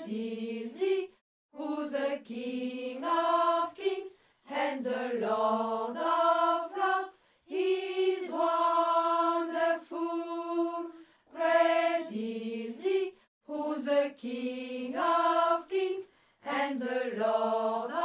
is He, who's the King of kings and the Lord of lords. He is wonderful. Great is He, who's the King of kings and the Lord